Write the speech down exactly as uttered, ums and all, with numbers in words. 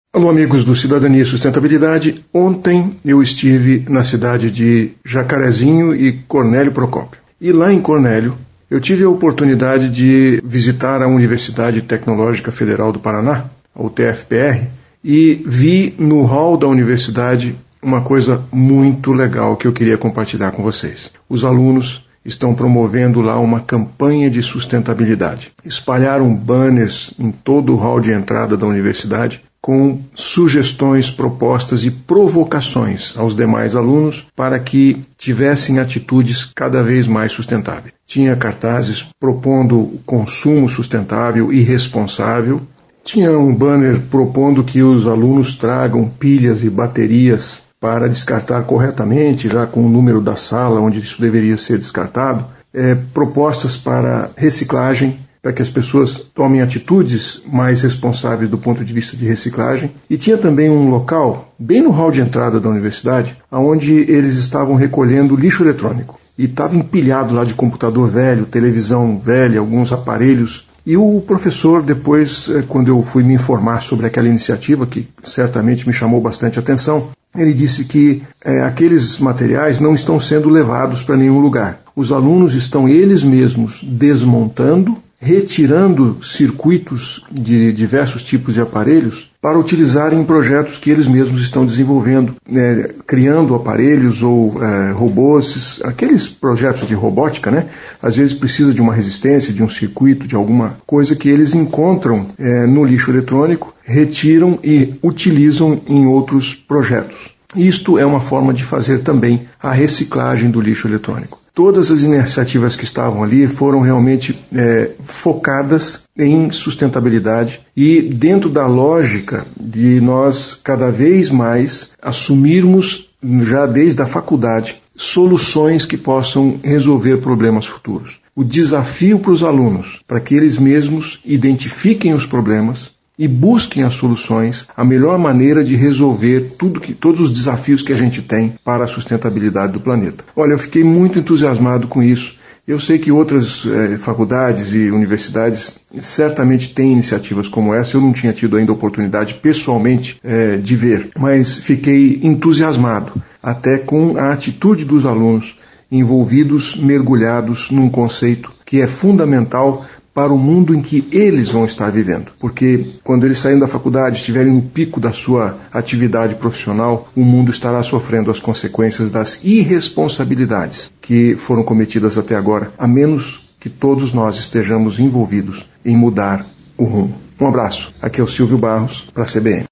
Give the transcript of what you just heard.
Alô, amigos do Cidadania e Sustentabilidade. Ontem eu estive na cidade de Jacarezinho e Cornélio Procópio. E lá em Cornélio eu tive a oportunidade de visitar a Universidade Tecnológica Federal do Paraná, a U T F P R, e vi no hall da universidade uma coisa muito legal que eu queria compartilhar com vocês. Os alunos estão promovendo lá uma campanha de sustentabilidade. Espalharam banners em todo o hall de entrada da universidade com sugestões, propostas e provocações aos demais alunos para que tivessem atitudes cada vez mais sustentáveis. Tinha cartazes propondo o consumo sustentável e responsável. Tinha um banner propondo que os alunos tragam pilhas e baterias para descartar corretamente, já com o número da sala onde isso deveria ser descartado. É, propostas para reciclagem, para que as pessoas tomem atitudes mais responsáveis do ponto de vista de reciclagem. E tinha também um local, bem no hall de entrada da universidade, onde eles estavam recolhendo lixo eletrônico. E estava empilhado lá de computador velho, televisão velha, alguns aparelhos. E o professor, depois, quando eu fui me informar sobre aquela iniciativa, que certamente me chamou bastante atenção, ele disse que é, aqueles materiais não estão sendo levados para nenhum lugar. Os alunos estão eles mesmos desmontando, retirando circuitos de diversos tipos de aparelhos para utilizar em projetos que eles mesmos estão desenvolvendo, né, criando aparelhos ou é, robôs, aqueles projetos de robótica, né? Às vezes precisa de uma resistência, de um circuito, de alguma coisa que eles encontram é, no lixo eletrônico, retiram e utilizam em outros projetos. Isto é uma forma de fazer também a reciclagem do lixo eletrônico. Todas as iniciativas que estavam ali foram realmente é, focadas em sustentabilidade e dentro da lógica de nós cada vez mais assumirmos, já desde a faculdade, soluções que possam resolver problemas futuros. O desafio para os alunos, para que eles mesmos identifiquem os problemas e busquem as soluções, a melhor maneira de resolver tudo que, todos os desafios que a gente tem para a sustentabilidade do planeta. Olha, eu fiquei muito entusiasmado com isso. Eu sei que outras eh, faculdades e universidades certamente têm iniciativas como essa. Eu não tinha tido ainda a oportunidade pessoalmente eh, de ver, mas fiquei entusiasmado até com a atitude dos alunos envolvidos, mergulhados num conceito que é fundamental para o mundo em que eles vão estar vivendo. Porque quando eles saírem da faculdade, estiverem no pico da sua atividade profissional, o mundo estará sofrendo as consequências das irresponsabilidades que foram cometidas até agora, a menos que todos nós estejamos envolvidos em mudar o rumo. Um abraço. Aqui é o Silvio Barros, para a C B N.